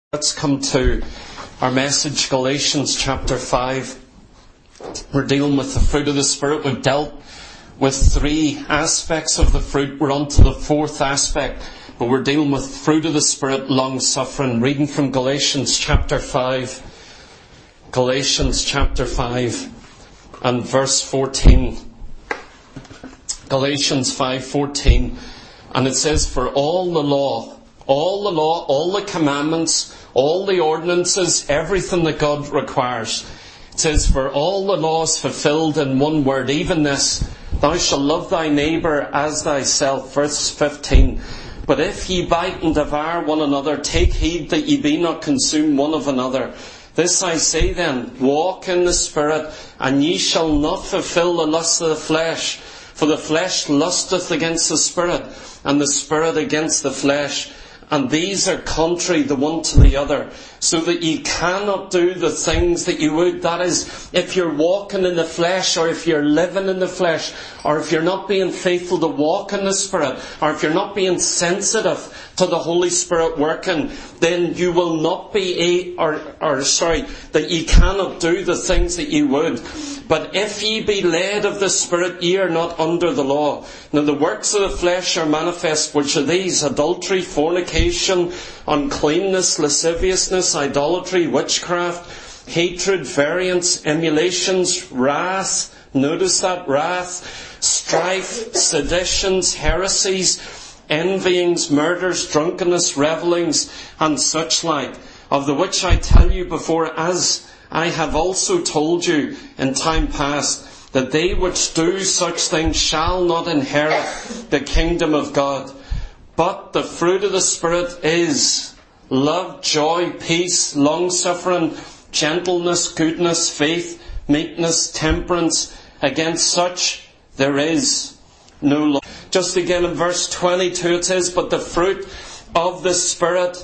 Let's come to our message, Galatians chapter 5. We're dealing with the fruit of the Spirit. We've dealt with three aspects of the fruit. We're on to the fourth aspect, but we're dealing with fruit of the Spirit, long-suffering. Reading from Galatians chapter 5. Galatians chapter 5 and verse 14. Galatians 5:14. And it says, "For all the law, all the commandments, all the ordinances, everything that God requires." It says, "For all the law is fulfilled in one word, even this, thou shalt love thy neighbour as thyself." Verse 15. "But if ye bite and devour one another, take heed that ye be not consumed one of another. This I say then, walk in the Spirit, and ye shall not fulfil the lusts of the flesh. For the flesh lusteth against the Spirit, and the Spirit against the flesh. And these are contrary the one to the other, so that ye cannot do the things that you would." That is, if you're walking in the flesh, or if you're living in the flesh, or if you're not being faithful to walk in the Spirit, or if you're not being sensitive to the Holy Spirit working, then you will not be that ye cannot do the things that you would. "But if ye be led of the Spirit, ye are not under the law. Now the works of the flesh are manifest, which are these: adultery, fornication, uncleanness, lasciviousness, idolatry, witchcraft, hatred, variance, emulations, wrath," notice that, wrath, "strife, seditions, heresies, envyings, murders, drunkenness, revellings, and such like, of the which I tell you before, as I have also told you in time past, that they which do such things shall not inherit the kingdom of God. But the fruit of the Spirit is love, joy, peace, long-suffering, gentleness, goodness, faith, meekness, temperance. Against such there is no law." Just again in verse 22 it says, "But the fruit of the Spirit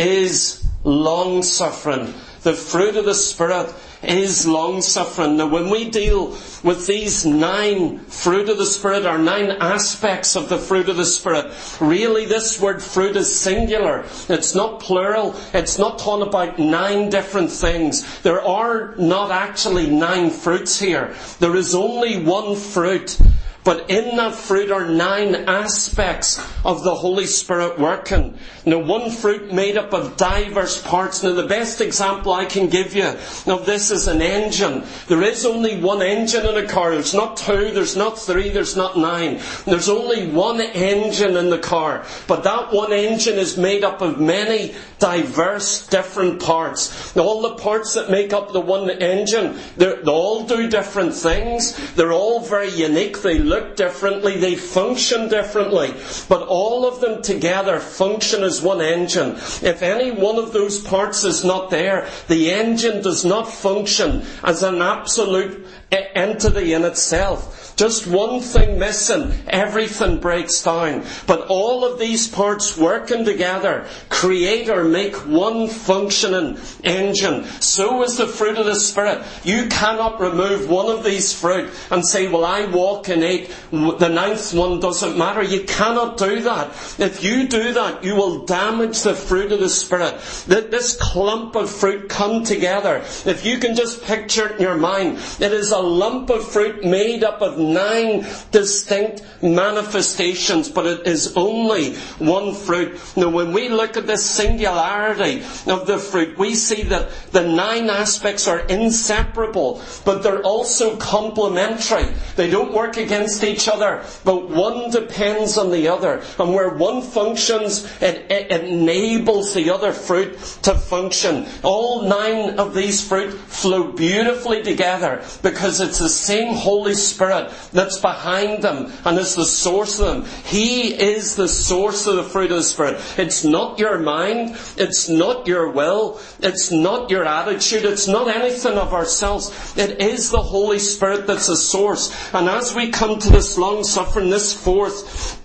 is long-suffering." The fruit of the Spirit is long-suffering. Now when we deal with these 9 fruit of the Spirit, or 9 aspects of the fruit of the Spirit, really this word fruit is singular. It's not plural. It's not talking about 9 different things. There are not actually 9 fruits here. There is only one fruit. But in that fruit are 9 aspects of the Holy Spirit working. Now one fruit made up of diverse parts. Now the best example I can give you of this is an engine. There is only one engine in a car. There's not 2, there's not 3, there's not 9. There's only one engine in the car. But that one engine is made up of many diverse different parts. Now all the parts that make up the one engine, they all do different things. They're all very unique. They look differently, they function differently, but all of them together function as one engine. If any one of those parts is not there, the engine does not function as an absolute entity in itself. Just one thing missing, everything breaks down. But all of these parts working together create or make one functioning engine. So is the fruit of the Spirit. You cannot remove one of these fruit and say, "Well, I walk in 8, the 9th one doesn't matter." You cannot do that. If you do that, you will damage the fruit of the Spirit. This clump of fruit come together. If you can just picture it in your mind, it is a lump of fruit made up of 9 distinct manifestations, but it is only one fruit. Now when we look at this singularity of the fruit, we see that the 9 aspects are inseparable, but they're also complementary. They don't work against each other, but one depends on the other. And where one functions, it enables the other fruit to function. All 9 of these fruit flow beautifully together because it's the same Holy Spirit that's behind them and is the source of them. He is the source of the fruit of the Spirit. It's not your mind. It's not your will. It's not your attitude. It's not anything of ourselves. It is the Holy Spirit that's the source. And as we come to this long-suffering, this fourth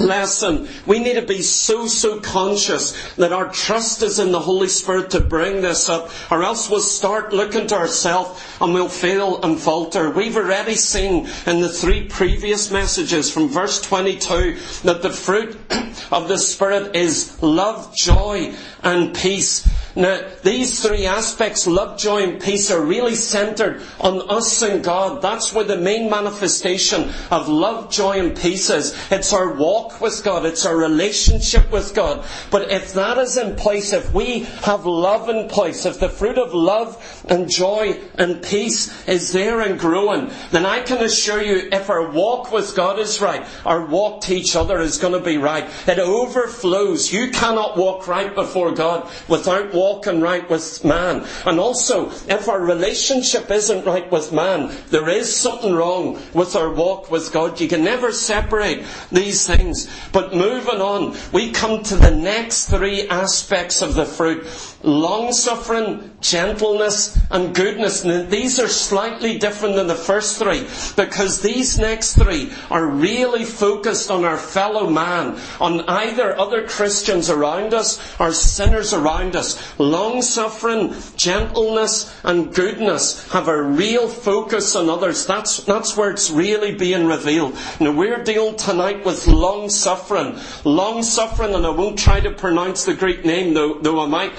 lesson, we need to be so conscious that our trust is in the Holy Spirit to bring this up, or else we'll start looking to ourselves and we'll fail and falter. We've already seen in the 3 previous messages from verse 22 that the fruit of the Spirit is love, joy and peace. Now, these 3 aspects, love, joy and peace, are really centered on us and God. That's where the main manifestation of love, joy and peace is. It's our walk with God. It's our relationship with God. But if that is in place, if we have love in place, if the fruit of love and joy and peace is there and growing, then I can assure you, if our walk with God is right, our walk to each other is going to be right. It overflows. You cannot walk right before God without walking right with man. And also, if our relationship isn't right with man, there is something wrong with our walk with God. You can never separate these things. But moving on, we come to the next 3 aspects of the fruit: long-suffering, gentleness and goodness. And these are slightly different than the first 3, because these next 3 are really focused on our fellow man, on either other Christians around us or sinners around us. Long-suffering, gentleness and goodness have a real focus on others. That's where it's really being revealed. Now, we're dealing tonight with long-suffering. Long-suffering, and I won't try to pronounce the Greek name, though I might.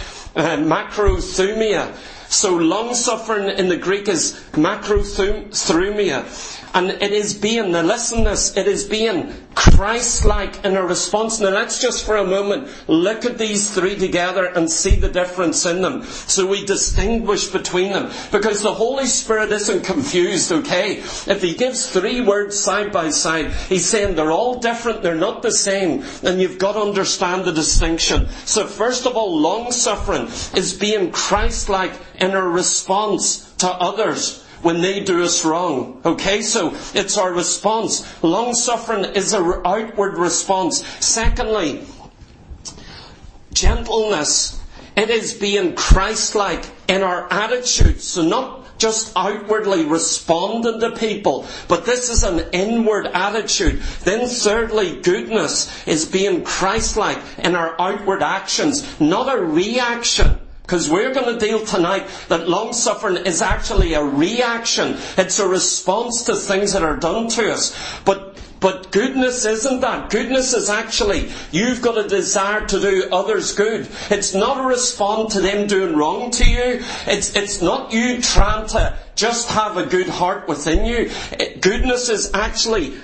Macrothumia. So long-suffering in the Greek is macrothumia. And it is being, now listen this, it is being Christ-like in a response. Now let's just for a moment look at these 3 together and see the difference in them, so we distinguish between them. Because the Holy Spirit isn't confused, okay? If He gives 3 words side by side, He's saying they're all different, they're not the same, and you've got to understand the distinction. So first of all, long-suffering is being Christ-like in a response to others when they do us wrong. Okay, so it's our response. Long-suffering is an outward response. Secondly, gentleness. It is being Christ-like in our attitudes. So not just outwardly responding to people, but this is an inward attitude. Then thirdly, goodness is being Christ-like in our outward actions, not a reaction. Because we're going to deal tonight that long-suffering is actually a reaction. It's a response to things that are done to us. But goodness isn't that. Goodness is actually, you've got a desire to do others good. It's not a response to them doing wrong to you. It's not you trying to just have a good heart within you. Goodness is actually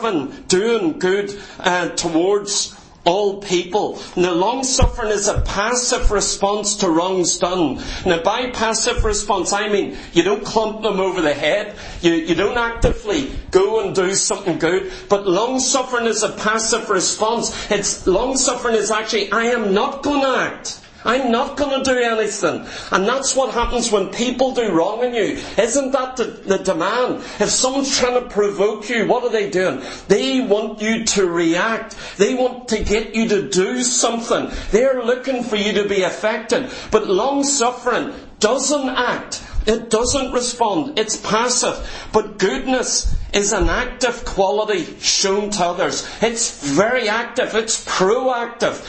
doing good towards all people. Now, long-suffering is a passive response to wrongs done. Now, by passive response, I mean you don't clump them over the head. You don't actively go and do something good. But long-suffering is a passive response. Long-suffering is actually, I am not going to act. I'm not going to do anything. And that's what happens when people do wrong in you. Isn't that the demand? If someone's trying to provoke you, what are they doing? They want you to react. They want to get you to do something. They're looking for you to be affected. But long-suffering doesn't act. It doesn't respond. It's passive. But goodness is an active quality shown to others. It's very active. It's proactive.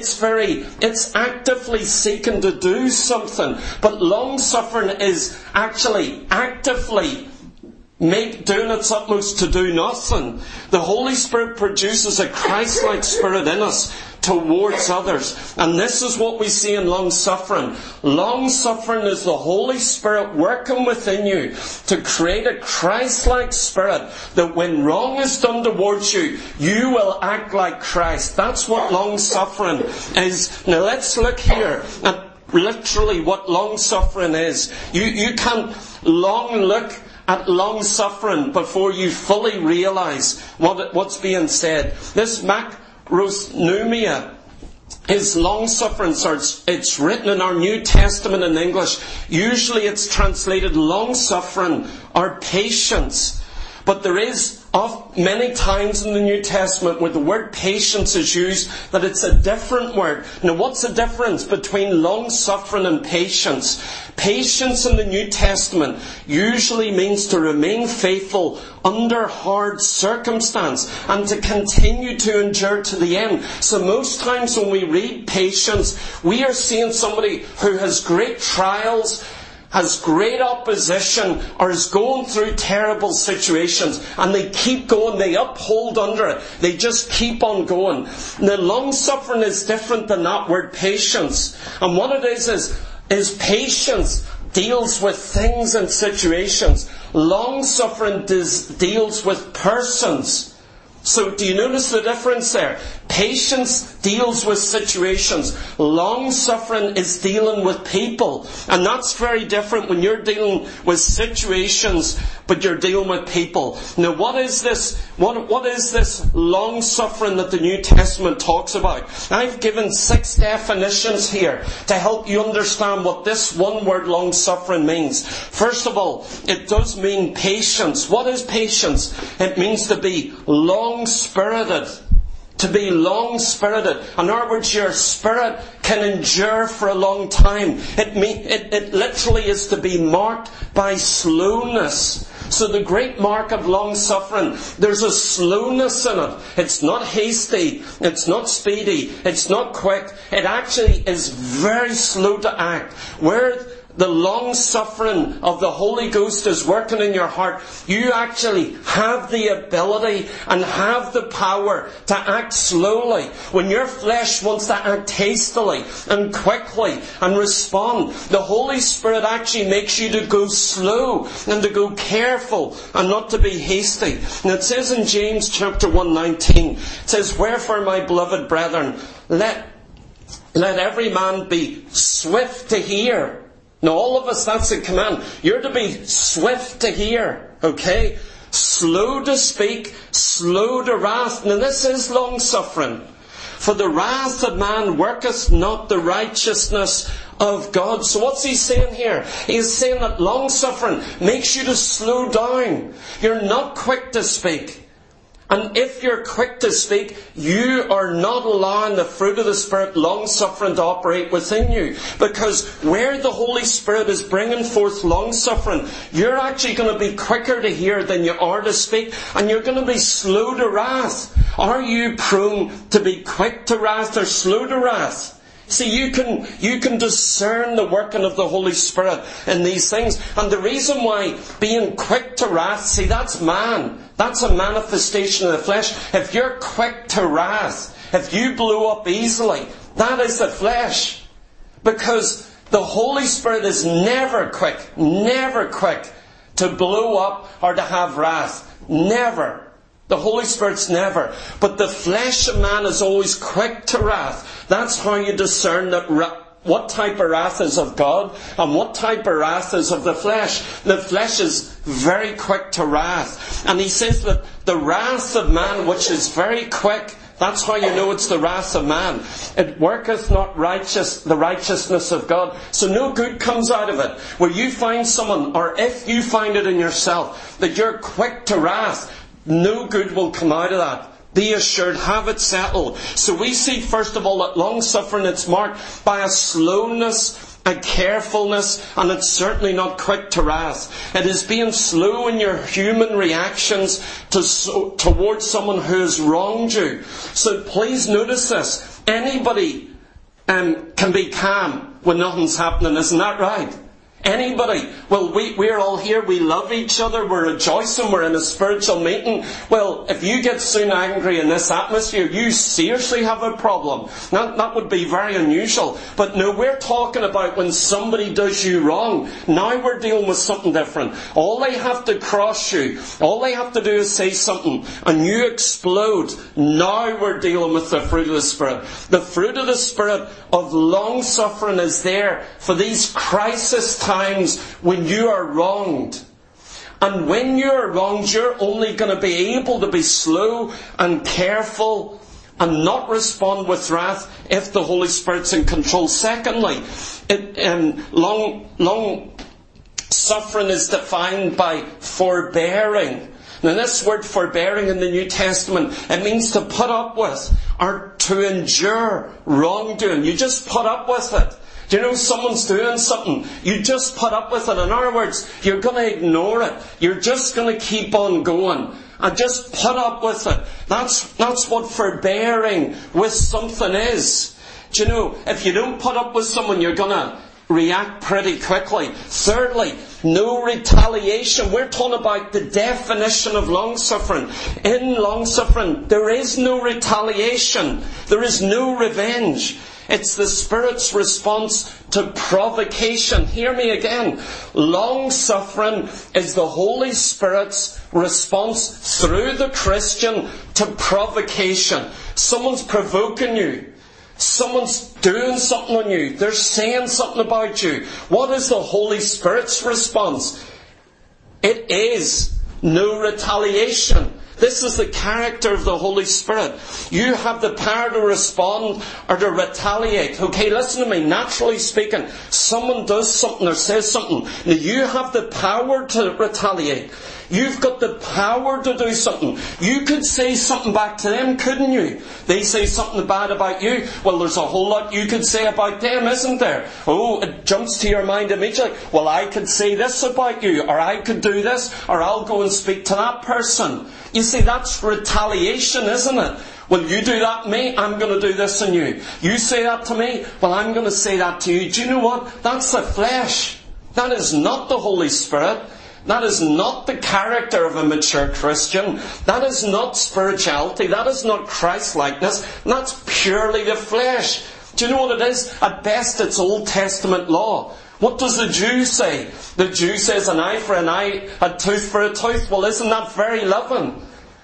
It's actively seeking to do something. But long-suffering is actually actively doing its utmost to do nothing. The Holy Spirit produces a Christ-like spirit in us towards others. And this is what we see in long-suffering. Long-suffering is the Holy Spirit working within you to create a Christ-like spirit that when wrong is done towards you, you will act like Christ. That's what long-suffering is. Now let's look here at literally what long-suffering is. You can't long look at long-suffering before you fully realise what's being said. This macrothumia is long-suffering. It's written in our New Testament in English. Usually it's translated long-suffering or patience. But there is many times in the New Testament where the word patience is used, that it's a different word. Now, what's the difference between long-suffering and patience? Patience in the New Testament usually means to remain faithful under hard circumstance and to continue to endure to the end. So most times when we read patience, we are seeing somebody who has great trials, has great opposition, or is going through terrible situations, and they keep going, they uphold under it, they just keep on going. Now, long-suffering is different than that word patience. And what it is patience deals with things and situations. Long-suffering deals with persons. So do you notice the difference there? Patience deals with situations. Long-suffering is dealing with people. And that's very different when you're dealing with situations, but you're dealing with people. Now, what is this long-suffering that the New Testament talks about? I've given 6 definitions here to help you understand what this one word long-suffering means. First of all, it does mean patience. What is patience? It means to be long-spirited. To be long-spirited. In other words, your spirit can endure for a long time. It literally is to be marked by slowness. So the great mark of long-suffering, there's a slowness in it. It's not hasty. It's not speedy. It's not quick. It actually is very slow to act. Where the long-suffering of the Holy Ghost is working in your heart, you actually have the ability and have the power to act slowly. When your flesh wants to act hastily and quickly and respond, the Holy Spirit actually makes you to go slow and to go careful and not to be hasty. And it says in James chapter 1:19, it says, "Wherefore, my beloved brethren, let every man be swift to hear." Now, all of us, that's a command. You're to be swift to hear, okay? Slow to speak, slow to wrath. Now, this is long-suffering. For the wrath of man worketh not the righteousness of God. So what's he saying here? He's saying that long-suffering makes you to slow down. You're not quick to speak. And if you're quick to speak, you are not allowing the fruit of the Spirit, long-suffering, to operate within you. Because where the Holy Spirit is bringing forth long-suffering, you're actually going to be quicker to hear than you are to speak. And you're going to be slow to wrath. Are you prone to be quick to wrath or slow to wrath? See, you can discern the working of the Holy Spirit in these things. And the reason why being quick to wrath, see, that's man. That's a manifestation of the flesh. If you're quick to wrath, if you blow up easily, that is the flesh. Because the Holy Spirit is never quick to blow up or to have wrath. Never. The Holy Spirit's never. But the flesh of man is always quick to wrath. That's how you discern that what type of wrath is of God and what type of wrath is of the flesh. The flesh is very quick to wrath. And he says that the wrath of man, which is very quick, that's how you know it's the wrath of man. It worketh not the righteousness of God. So no good comes out of it. Where you find someone, or if you find it in yourself, that you're quick to wrath, no good will come out of that. Be assured, have it settled. So we see, first of all, that long-suffering, it's marked by a slowness, a carefulness, and it's certainly not quick to wrath. It is being slow in your human reactions towards someone who has wronged you. So please notice this. Anybody can be calm when nothing's happening, isn't that right? Anybody. Well, we're all here, we love each other, we're rejoicing, we're in a spiritual meeting. Well, if you get soon angry in this atmosphere, you seriously have a problem. That would be very unusual. But no, we're talking about when somebody does you wrong. Now we're dealing with something different. All they have to cross you, all they have to do is say something, and you explode. Now we're dealing with the fruit of the Spirit. The fruit of the Spirit of long-suffering is there for these crisis times when you are wronged. And when you are wronged, you're only going to be able to be slow and careful and not respond with wrath if the Holy Spirit's in control. Secondly, long suffering is defined by forbearing. Now this word forbearing in the New Testament, it means to put up with or to endure wrongdoing. You just put up with it. Do you know someone's doing something? You just put up with it. In other words, you're going to ignore it. You're just going to keep on going. And just put up with it. That's what forbearing with something is. Do you know, if you don't put up with someone, you're going to react pretty quickly. Thirdly, no retaliation. We're talking about the definition of long-suffering. In long-suffering, there is no retaliation. There is no revenge. It's the Spirit's response to provocation. Hear me again. Long-suffering is the Holy Spirit's response through the Christian to provocation. Someone's provoking you. Someone's doing something on you. They're saying something about you. What is the Holy Spirit's response? It is no retaliation. This is the character of the Holy Spirit. You have the power to respond or to retaliate. Okay, listen to me. Naturally speaking, someone does something or says something. Now you have the power to retaliate. You've got the power to do something. You could say something back to them, couldn't you? They say something bad about you. Well, there's a whole lot you could say about them, isn't there? Oh, it jumps to your mind immediately. Well, I could say this about you, or I could do this, or I'll go and speak to that person. You see, that's retaliation, isn't it? Well, you do that to me, I'm going to do this on you. You say that to me, well, I'm going to say that to you. Do you know what? That's the flesh. That is not the Holy Spirit. That is not the character of a mature Christian. That is not spirituality. That is not Christ-likeness. That's purely the flesh. Do you know what it is? At best, it's Old Testament law. What does the Jew say? The Jew says an eye for an eye, a tooth for a tooth. Well, isn't that very loving?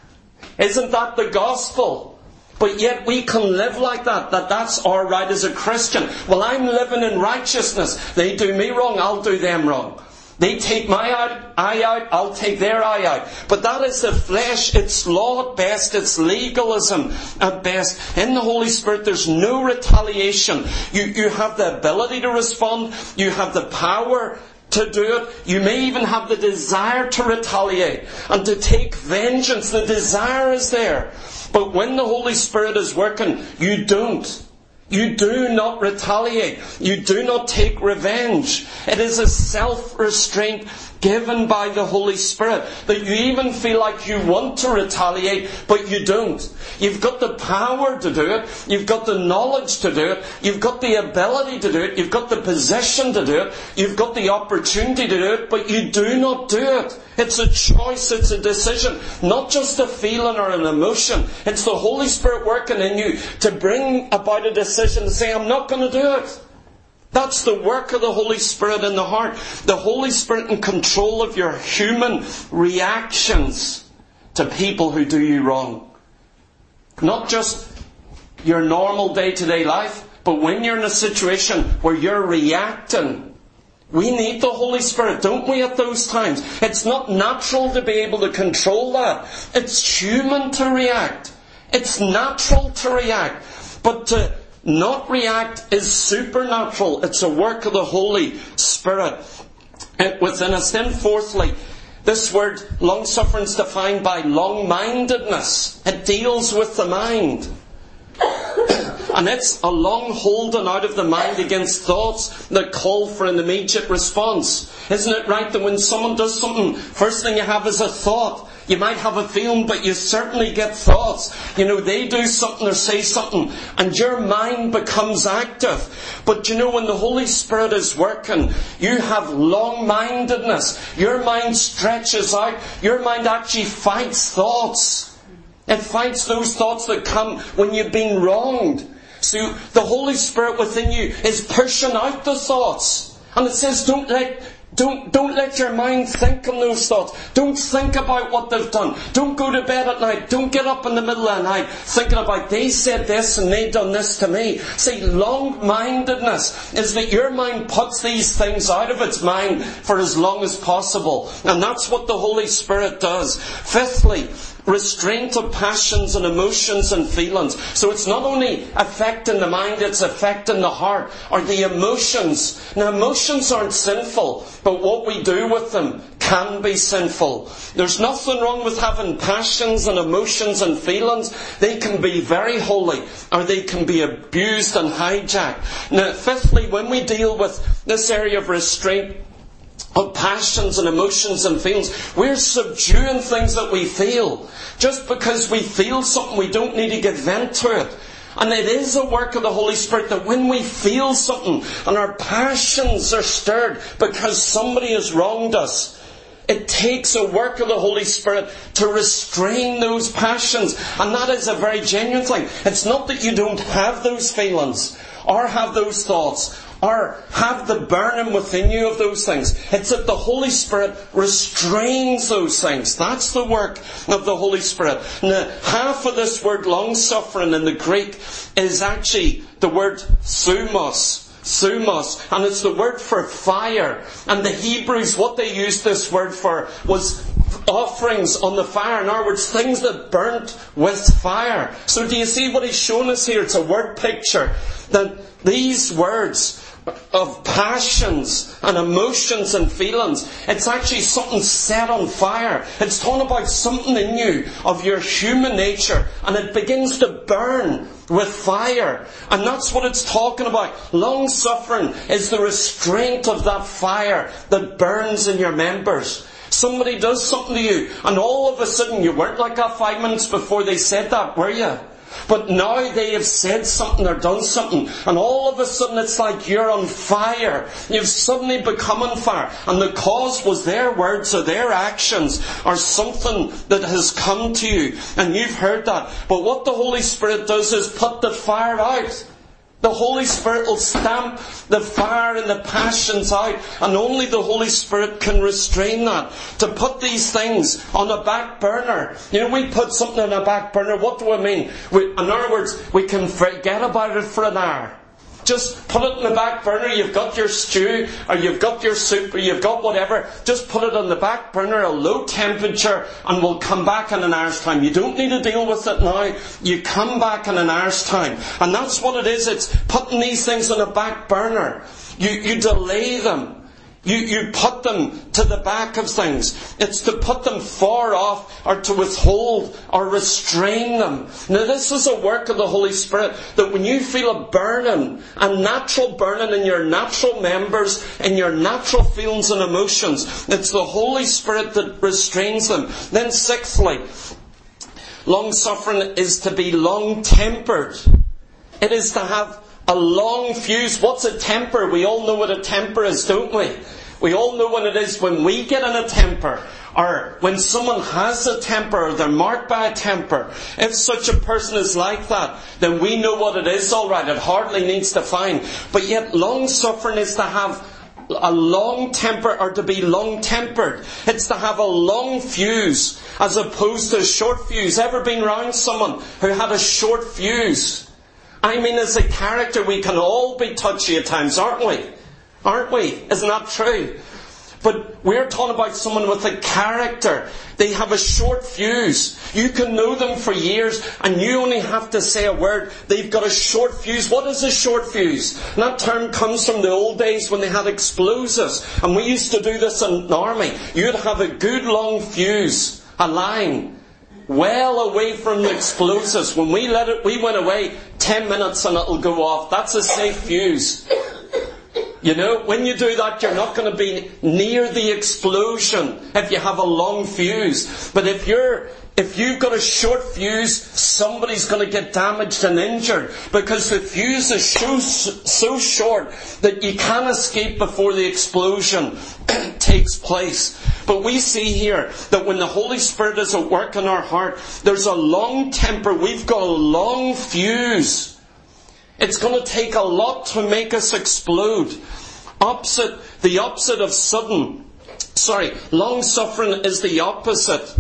Isn't that the gospel? But yet we can live like that. That's our right as a Christian. Well, I'm living in righteousness. They do me wrong, I'll do them wrong. They take my eye out, I'll take their eye out. But that is the flesh. It's law at best. It's legalism at best. In the Holy Spirit, there's no retaliation. You have the ability to respond. You have the power to do it. You may even have the desire to retaliate and to take vengeance. The desire is there. But when the Holy Spirit is working, you don't. You do not retaliate. You do not take revenge. It is a self-restraint given by the Holy Spirit that you even feel like you want to retaliate, but you don't. You've got the power to do it. You've got the knowledge to do it. You've got the ability to do it. You've got the position to do it. You've got the opportunity to do it, but you do not do it. It's a choice. It's a decision. Not just a feeling or an emotion. It's the Holy Spirit working in you to bring about a decision to say, I'm not going to do it. That's the work of the Holy Spirit in the heart. The Holy Spirit in control of your human reactions to people who do you wrong. Not just your normal day-to-day life, but when you're in a situation where you're reacting. We need the Holy Spirit, don't we, at those times? It's not natural to be able to control that. It's human to react. It's natural to react. But to not react is supernatural. It's a work of the Holy Spirit within us. Then fourthly, this word long-suffering is defined by long-mindedness. It deals with the mind. And it's a long holding out of the mind against thoughts that call for an immediate response. Isn't it right that when someone does something, first thing you have is a thought? You might have a feeling, but you certainly get thoughts. You know, they do something or say something, and your mind becomes active. But you know, when the Holy Spirit is working, you have long-mindedness. Your mind stretches out. Your mind actually fights thoughts. It fights those thoughts that come when you've been wronged. So the Holy Spirit within you is pushing out the thoughts. And it says, don't let your mind think on those thoughts. Don't think about what they've done. Don't go to bed at night. Don't get up in the middle of the night thinking about they said this and they done this to me. See, long-mindedness is that your mind puts these things out of its mind for as long as possible. And that's what the Holy Spirit does. Fifthly, restraint of passions and emotions and feelings. So it's not only affecting the mind, it's affecting the heart or the emotions. Now, emotions aren't sinful, but what we do with them can be sinful. There's nothing wrong with having passions and emotions and feelings. They can be very holy, or they can be abused and hijacked. Now, fifthly, when we deal with this area of restraint of passions and emotions and feelings, we're subduing things that we feel. Just because we feel something, we don't need to give vent to it. And it is a work of the Holy Spirit that when we feel something and our passions are stirred because somebody has wronged us, it takes a work of the Holy Spirit to restrain those passions. And that is a very genuine thing. It's not that you don't have those feelings or have those thoughts or have the burning within you of those things. It's that the Holy Spirit restrains those things. That's the work of the Holy Spirit. Now, half of this word long-suffering in the Greek is actually the word thumos. Thumos. And it's the word for fire. And the Hebrews, what they used this word for was offerings on the fire. In other words, things that burnt with fire. So do you see what he's shown us here? It's a word picture. That these words of passions and emotions and feelings, it's actually something set on fire. It's talking about something in you of your human nature, and it begins to burn with fire. And that's what it's talking about. Long suffering is the restraint of that fire that burns in your members. Somebody does something to you, and all of a sudden, you weren't like that 5 minutes before they said that, were you? But now they have said something or done something, and all of a sudden it's like you're on fire. You've suddenly become on fire. And the cause was their words or their actions or something that has come to you. And you've heard that. But what the Holy Spirit does is put the fire out. The Holy Spirit will stamp the fire and the passions out, and only the Holy Spirit can restrain that. To put these things on a back burner. You know, we put something on a back burner, what do I mean? In other words, we can forget about it for an hour. Just put it in the back burner. You've got your stew, or you've got your soup, or you've got whatever. Just put it on the back burner, a low temperature, and we'll come back in an hour's time. You don't need to deal with it now. You come back in an hour's time. And that's what it is. It's putting these things on a back burner. You delay them. You put them to the back of things. It's to put them far off, or to withhold or restrain them. Now this is a work of the Holy Spirit, that when you feel a burning, a natural burning in your natural members, in your natural feelings and emotions, it's the Holy Spirit that restrains them. Then sixthly, long-suffering is to be long-tempered. It is to have a long fuse. What's a temper? We all know what a temper is, don't we? We all know what it is when we get in a temper, or when someone has a temper, or they're marked by a temper. If such a person is like that, then we know what it is, all right. It hardly needs defined. But yet long-suffering is to have a long temper, or to be long-tempered. It's to have a long fuse as opposed to a short fuse. Ever been round someone who had a short fuse? I mean, as a character, we can all be touchy at times, aren't we? Aren't we? Isn't that true? But we're talking about someone with a character. They have a short fuse. You can know them for years, and you only have to say a word. They've got a short fuse. What is a short fuse? And that term comes from the old days when they had explosives. And we used to do this in the army. You'd have a good long fuse, a line, well away from the explosives. When we went away 10 minutes and it'll go off. That's a safe fuse. You know, when you do that, you're not going to be near the explosion if you have a long fuse. But if you've got a short fuse, somebody's going to get damaged and injured, because the fuse is so short that you can't escape before the explosion takes place. But we see here that when the Holy Spirit is at work in our heart, there's a long temper. We've got a long fuse. It's going to take a lot to make us explode. The opposite of sudden. Long-suffering is the opposite.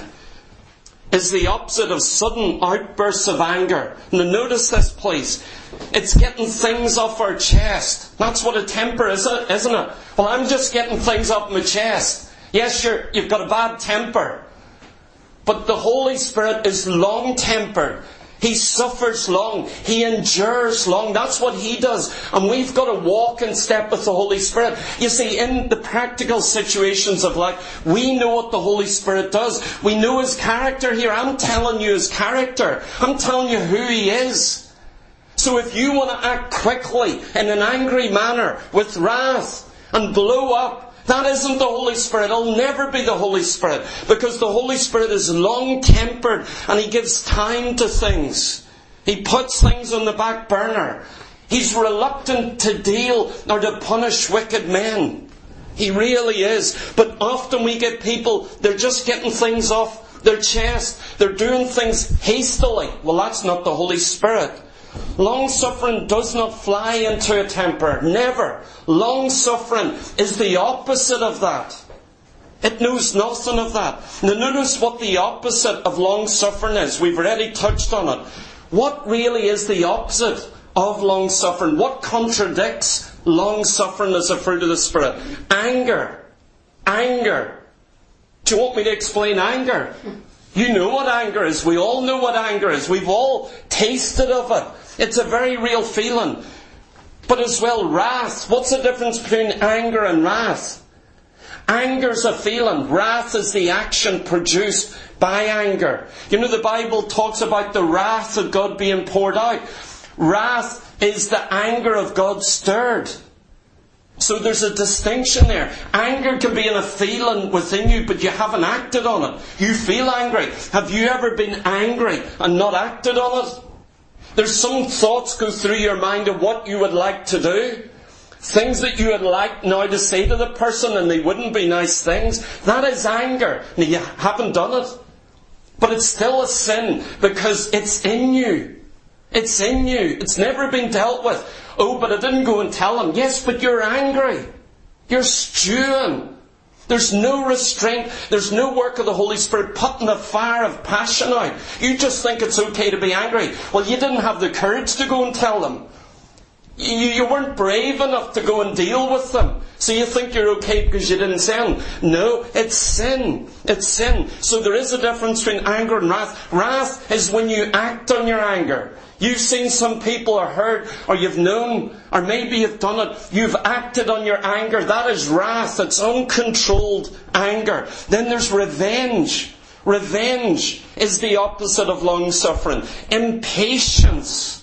Is the opposite of sudden outbursts of anger. Now notice this, please. It's getting things off our chest. That's what a temper is, isn't it? Well, I'm just getting things off my chest. Yes, you've got a bad temper. But the Holy Spirit is long-tempered. He suffers long. He endures long. That's what He does. And we've got to walk in step with the Holy Spirit. You see, in the practical situations of life, we know what the Holy Spirit does. We know His character here. I'm telling you His character. I'm telling you who He is. So if you want to act quickly, in an angry manner, with wrath, and blow up, that isn't the Holy Spirit. It'll never be the Holy Spirit. Because the Holy Spirit is long-tempered and He gives time to things. He puts things on the back burner. He's reluctant to deal or to punish wicked men. He really is. But often we get people, they're just getting things off their chest. They're doing things hastily. Well, that's not the Holy Spirit. Long-suffering does not fly into a temper. Never. Long-suffering is the opposite of that. It knows nothing of that. Now notice what the opposite of long-suffering is. We've already touched on it. What really is the opposite of long-suffering? What contradicts long-suffering as a fruit of the Spirit? Anger. Anger. Do you want me to explain anger? You know what anger is. We all know what anger is. We've all tasted of it. It's a very real feeling. But as well, wrath. What's the difference between anger and wrath? Anger's a feeling. Wrath is the action produced by anger. You know, the Bible talks about the wrath of God being poured out. Wrath is the anger of God stirred. So there's a distinction there. Anger can be in a feeling within you, but you haven't acted on it. You feel angry. Have you ever been angry and not acted on it? There's some thoughts go through your mind of what you would like to do. Things that you would like now to say to the person, and they wouldn't be nice things. That is anger. Now, you haven't done it. But it's still a sin because it's in you. It's in you. It's never been dealt with. Oh, but I didn't go and tell him. Yes, but you're angry. You're stewing. There's no restraint. There's no work of the Holy Spirit putting the fire of passion out. You just think it's okay to be angry. Well, you didn't have the courage to go and tell them. You weren't brave enough to go and deal with them. So you think you're okay because you didn't sin. No, it's sin. It's sin. So there is a difference between anger and wrath. Wrath is when you act on your anger. You've seen some people or heard, or you've known, or maybe you've done it. You've acted on your anger. That is wrath. It's uncontrolled anger. Then there's revenge. Revenge is the opposite of long-suffering. Impatience.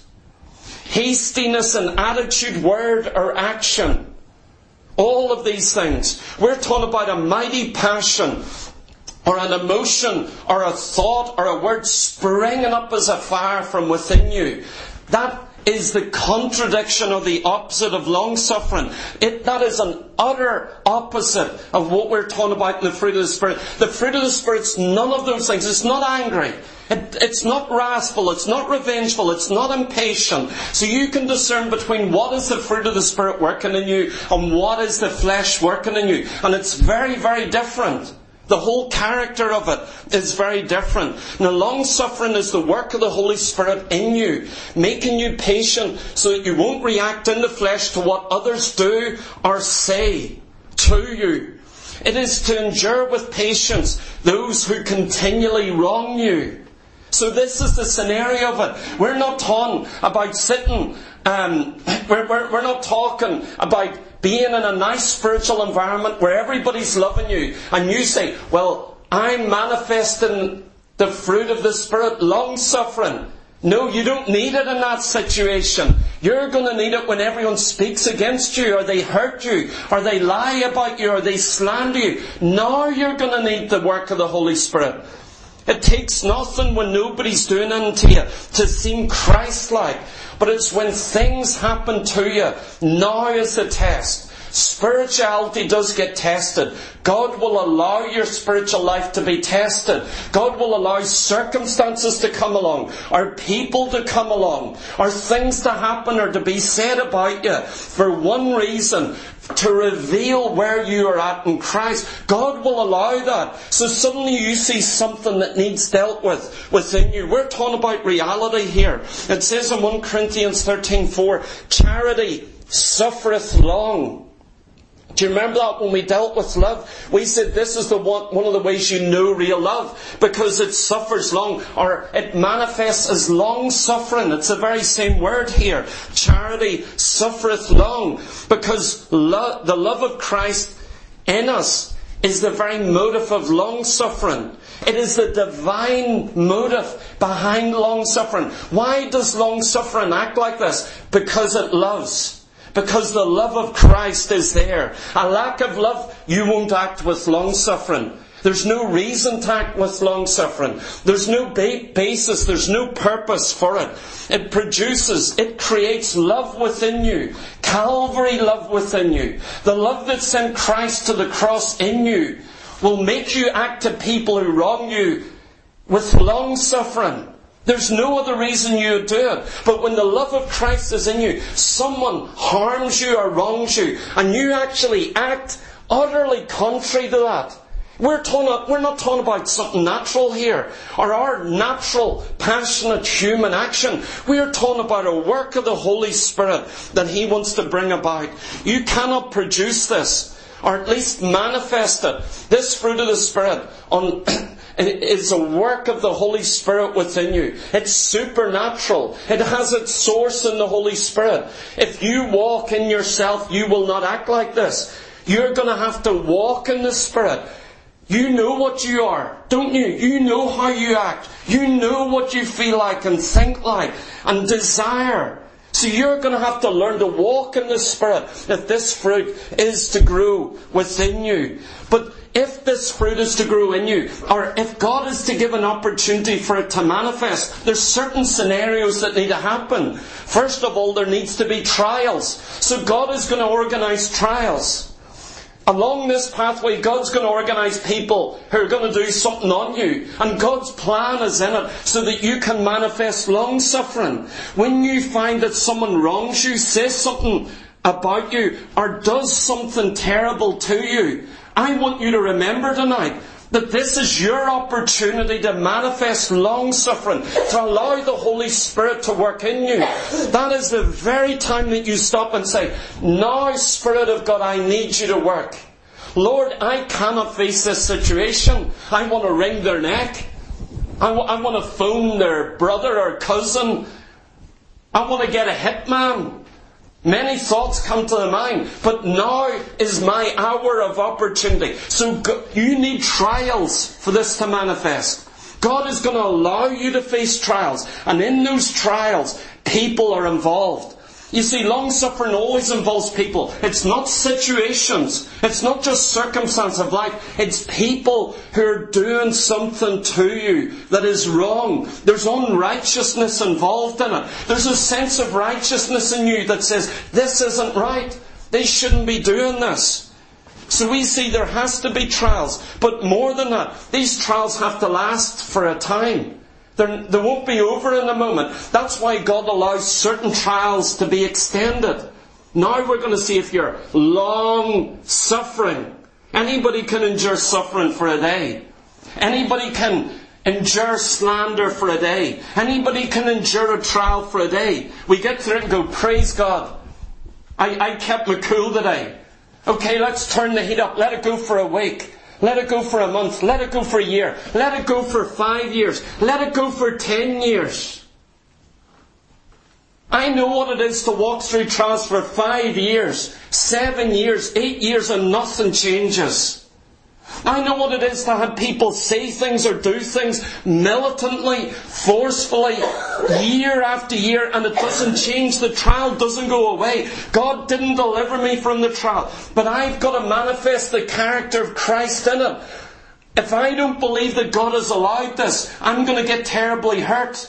Hastiness in attitude, word, or action. All of these things. We're talking about a mighty passion, or an emotion, or a thought, or a word springing up as a fire from within you. That is the contradiction or the opposite of long-suffering. That is an utter opposite of what we're talking about in the fruit of the Spirit. The fruit of the Spirit's none of those things. It's not angry. It's not wrathful. It's not revengeful. It's not impatient. So you can discern between what is the fruit of the Spirit working in you and what is the flesh working in you. And it's very, very different. The whole character of it is very different. Now, long-suffering is the work of the Holy Spirit in you, making you patient so that you won't react in the flesh to what others do or say to you. It is to endure with patience those who continually wrong you. So this is the scenario of it. We're not talking about sitting, we're not talking about being in a nice spiritual environment where everybody's loving you and you say, well, I'm manifesting the fruit of the Spirit, long-suffering. No, you don't need it in that situation. You're going to need it when everyone speaks against you, or they hurt you, or they lie about you, or they slander you. Now you're going to need the work of the Holy Spirit. It takes nothing when nobody's doing anything to you to seem Christ-like. But it's when things happen to you. Now is the test. Spirituality does get tested. God will allow your spiritual life to be tested. God will allow circumstances to come along, or people to come along, or things to happen or to be said about you for one reason, to reveal where you are at in Christ. God will allow that. So suddenly you see something that needs dealt with within you. We're talking about reality here. It says in 1 Corinthians 13:4, charity suffereth long. Do you remember that when we dealt with love? We said this is one of the ways you know real love, because it suffers long, or it manifests as long suffering. It's the very same word here. Charity suffereth long, because the love of Christ in us is the very motive of long suffering. It is the divine motive behind long suffering. Why does long suffering act like this? Because it loves. Because the love of Christ is there. A lack of love, you won't act with long suffering. There's no reason to act with long suffering. There's no basis, there's no purpose for it. It creates love within you. Calvary love within you. The love that sent Christ to the cross in you will make you act to people who wrong you with long suffering. There's no other reason you would do it. But when the love of Christ is in you, someone harms you or wrongs you, and you actually act utterly contrary to that. We're not talking about something natural here, or our natural, passionate human action. We are talking about a work of the Holy Spirit that He wants to bring about. You cannot produce this, or at least manifest it. This fruit of the Spirit is a work of the Holy Spirit within you. It's supernatural. It has its source in the Holy Spirit. If you walk in yourself, you will not act like this. You're going to have to walk in the Spirit. You know what you are, don't you? You know how you act. You know what you feel like and think like and desire. So you're going to have to learn to walk in the Spirit if this fruit is to grow within you. But if this fruit is to grow in you, or if God is to give an opportunity for it to manifest, there's certain scenarios that need to happen. First of all, there needs to be trials. So God is going to organise trials. Along this pathway, God's going to organise people who are going to do something on you. And God's plan is in it so that you can manifest long suffering. When you find that someone wrongs you, says something about you, or does something terrible to you, I want you to remember tonight that this is your opportunity to manifest long suffering, to allow the Holy Spirit to work in you. That is the very time that you stop and say, now, Spirit of God, I need you to work. Lord, I cannot face this situation. I want to wring their neck. I want to phone their brother or cousin. I want to get a hitman. Many thoughts come to the mind, but now is my hour of opportunity. So you need trials for this to manifest. God is going to allow you to face trials, and in those trials, people are involved. You see, long suffering always involves people. It's not situations. It's not just circumstance of life. It's people who are doing something to you that is wrong. There's unrighteousness involved in it. There's a sense of righteousness in you that says, this isn't right. They shouldn't be doing this. So we see there has to be trials. But more than that, these trials have to last for a time. They won't be over in a moment. That's why God allows certain trials to be extended. Now we're going to see if you're long suffering. Anybody can endure suffering for a day. Anybody can endure slander for a day. Anybody can endure a trial for a day. We get through it and go, praise God. I kept my cool today. Okay, let's turn the heat up. Let it go for a week. Let it go for a month. Let it go for a year. Let it go for 5 years. Let it go for 10 years. I know what it is to walk through trials for 5 years, 7 years, 8 years, and nothing changes. I know what it is to have people say things or do things militantly, forcefully, year after year, and it doesn't change. The trial doesn't go away. God didn't deliver me from the trial, but I've got to manifest the character of Christ in it. If I don't believe that God has allowed this, I'm going to get terribly hurt.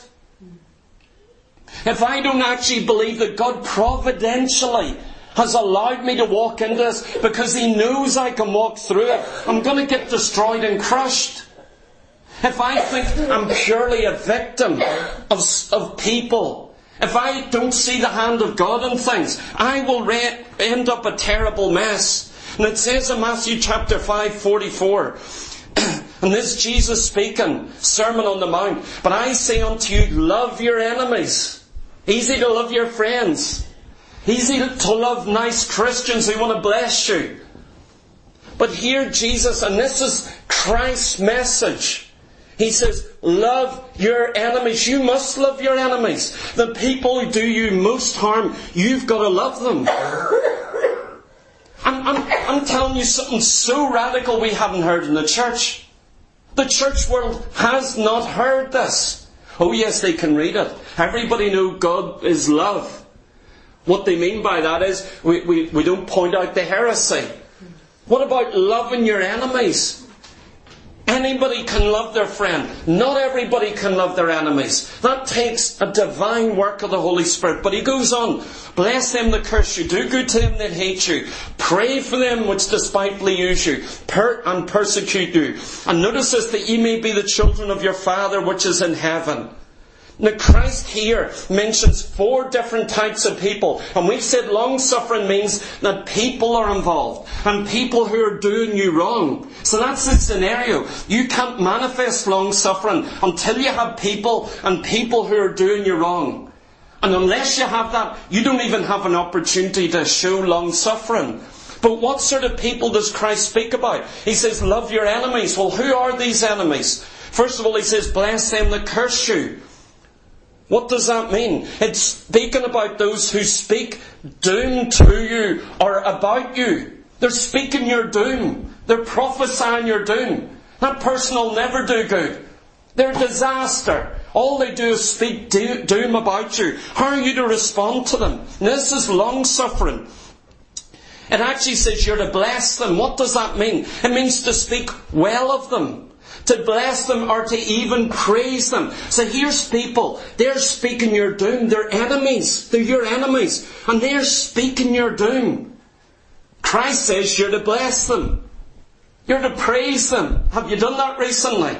If I don't actually believe that God providentially has allowed me to walk into this because He knows I can walk through it, I'm going to get destroyed and crushed. If I think I'm purely a victim of people, if I don't see the hand of God in things, I will end up a terrible mess. And it says in Matthew chapter 5:44, and this Jesus speaking, Sermon on the Mount, but I say unto you, love your enemies. Easy to love your friends. Easy to love nice Christians who want to bless you. But here Jesus, and this is Christ's message, He says, love your enemies. You must love your enemies. The people who do you most harm, you've got to love them. I'm telling you something so radical we haven't heard in the church. The church world has not heard this. Oh yes, they can read it. Everybody knows God is love. What they mean by that is we don't point out the heresy. What about loving your enemies? Anybody can love their friend. Not everybody can love their enemies. That takes a divine work of the Holy Spirit. But He goes on. Bless them that curse you. Do good to them that hate you. Pray for them which despitefully use you. And persecute you. And notice this, that ye may be the children of your Father which is in heaven. Now Christ here mentions 4 different types of people. And we've said long-suffering means that people are involved. And people who are doing you wrong. So that's the scenario. You can't manifest long-suffering until you have people and people who are doing you wrong. And unless you have that, you don't even have an opportunity to show long-suffering. But what sort of people does Christ speak about? He says, love your enemies. Well, who are these enemies? First of all, He says, bless them that curse you. What does that mean? It's speaking about those who speak doom to you or about you. They're speaking your doom. They're prophesying your doom. That person will never do good. They're a disaster. All they do is speak doom about you. How are you to respond to them? And this is long-suffering. It actually says you're to bless them. What does that mean? It means to speak well of them. To bless them or to even praise them. So here's people. They're speaking your doom. They're enemies. They're your enemies. And they're speaking your doom. Christ says you're to bless them. You're to praise them. Have you done that recently?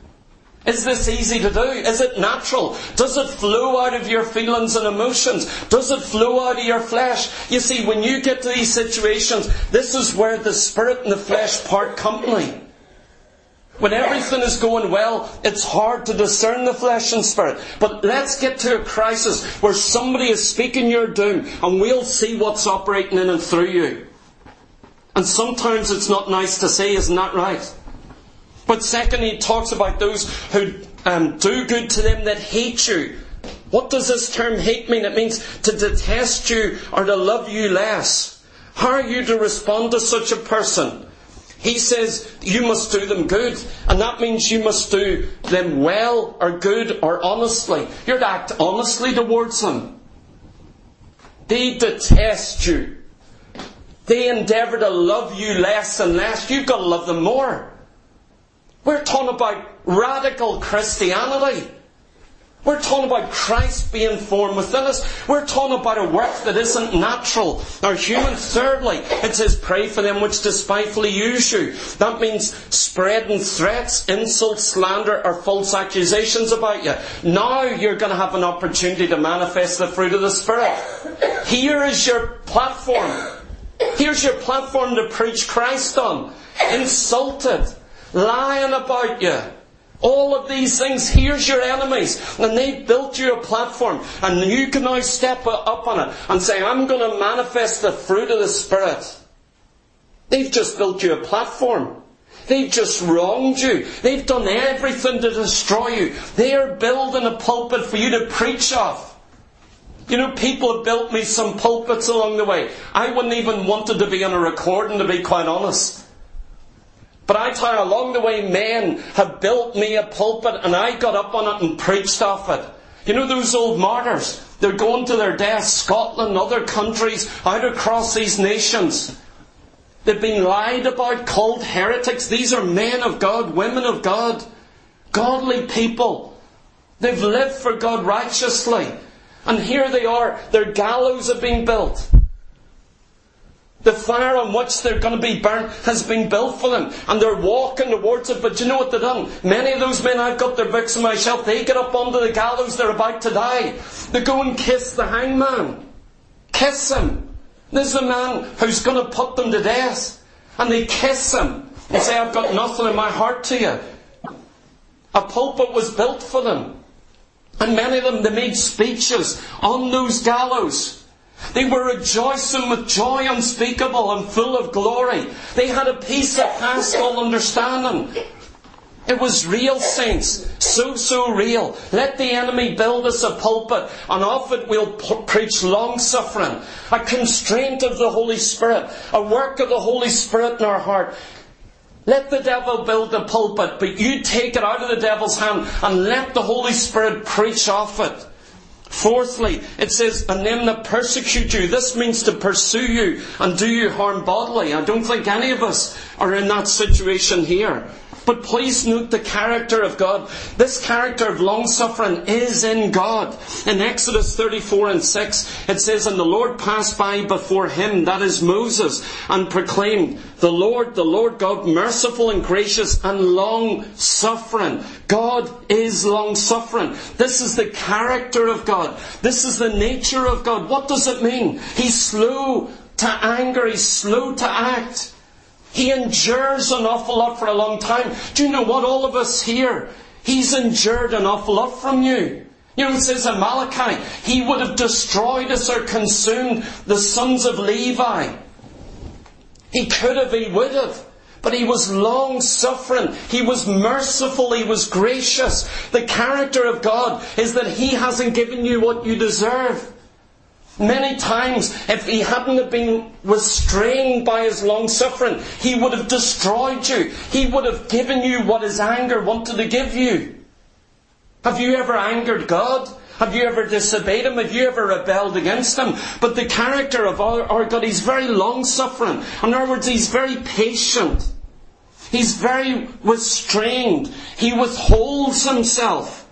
Is this easy to do? Is it natural? Does it flow out of your feelings and emotions? Does it flow out of your flesh? You see, when you get to these situations, this is where the spirit and the flesh part company. When everything is going well, it's hard to discern the flesh and spirit. But let's get to a crisis where somebody is speaking your doom and we'll see what's operating in and through you. And sometimes it's not nice to say, isn't that right? But secondly, he talks about those who do good to them that hate you. What does this term hate mean? It means to detest you or to love you less. How are you to respond to such a person? He says you must do them good. And that means you must do them well or good or honestly. You're to act honestly towards them. They detest you. They endeavour to love you less and less. You've got to love them more. We're talking about radical Christianity. We're talking about Christ being formed within us. We're talking about a work that isn't natural or human. Thirdly, it says, pray for them which despitefully use you. That means spreading threats, insults, slander or false accusations about you. Now you're going to have an opportunity to manifest the fruit of the Spirit. Here is your platform. Here's your platform to preach Christ on. Insulted, lying about you. All of these things, here's your enemies. And they built you a platform. And you can now step up on it and say, I'm going to manifest the fruit of the Spirit. They've just built you a platform. They've just wronged you. They've done everything to destroy you. They are building a pulpit for you to preach off. You know, people have built me some pulpits along the way. I wouldn't even wanted to be on a recording, to be quite honest. But I tell you, along the way, men have built me a pulpit and I got up on it and preached off it. You know those old martyrs? They're going to their deaths, Scotland, other countries, out across these nations. They've been lied about, called heretics. These are men of God, women of God, godly people. They've lived for God righteously. And here they are, their gallows have been built. The fire on which they're going to be burnt has been built for them. And they're walking towards it. But you know what they've done? Many of those men, I've got their books on my shelf, they get up onto the gallows, they're about to die. They go and kiss the hangman. Kiss him. This is a man who's going to put them to death. And they kiss him and say, I've got nothing in my heart to you. A pulpit was built for them. And many of them, they made speeches on those gallows. They were rejoicing with joy unspeakable and full of glory. They had a peace that passed all understanding. It was real, saints. So real. Let the enemy build us a pulpit, and off it we'll preach long-suffering. A constraint of the Holy Spirit. A work of the Holy Spirit in our heart. Let the devil build the pulpit, but you take it out of the devil's hand and let the Holy Spirit preach off it. Fourthly, it says, and them that persecute you. This means to pursue you and do you harm bodily. I don't think any of us are in that situation here. But please note the character of God. This character of long-suffering is in God. In Exodus 34:6, it says, and the Lord passed by before him, that is Moses, and proclaimed, the Lord God, merciful and gracious and long-suffering. God is long-suffering. This is the character of God. This is the nature of God. What does it mean? He's slow to anger. He's slow to act. He endures an awful lot for a long time. Do you know what? All of us here, He's endured an awful lot from you. You know, it says in Malachi, He would have destroyed us or consumed the sons of Levi. He could have, He would have. But He was long-suffering. He was merciful. He was gracious. The character of God is that He hasn't given you what you deserve. Many times, if He hadn't have been restrained by His long-suffering, He would have destroyed you. He would have given you what His anger wanted to give you. Have you ever angered God? Have you ever disobeyed Him? Have you ever rebelled against Him? But the character of our God, He's very long-suffering. In other words, He's very patient. He's very restrained. He withholds Himself